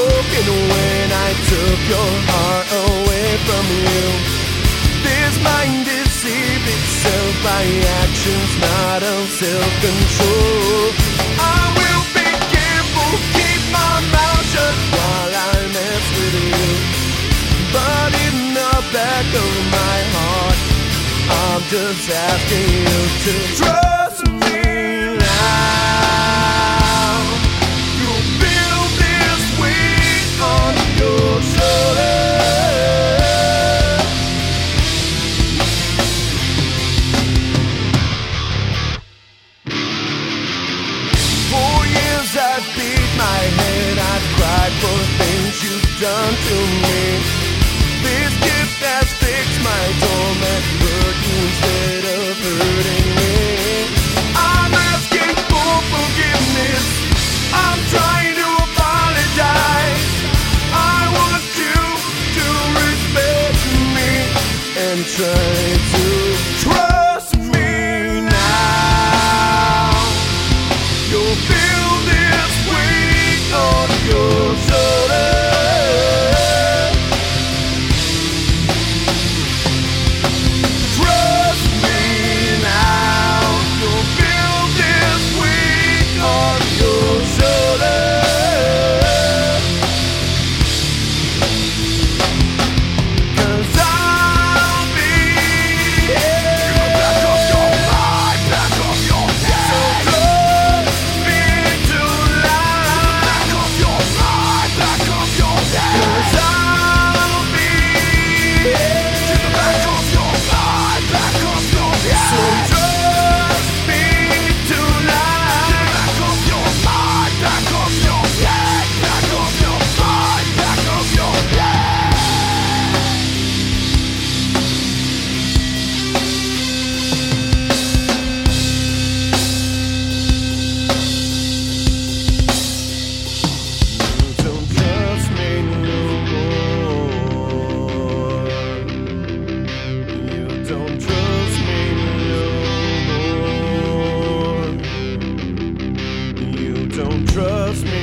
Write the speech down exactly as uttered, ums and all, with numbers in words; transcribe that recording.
broken when I took your heart away from you. This mind deceives itself by actions not of self-control. I will be careful, keep my mouth shut while I mess with you. But in the back of my heart, I'm just asking you to trust me now. You'll feel this weight on your shoulders. For years I've beat my head, I've cried for things you've done to me. This gift has fixed my torment, hurt you instead of hurting me. I'm asking for forgiveness, I'm trying to apologize. I want you to respect me and try to trust me now. You'll feel this weight on your shoulders. Trust me.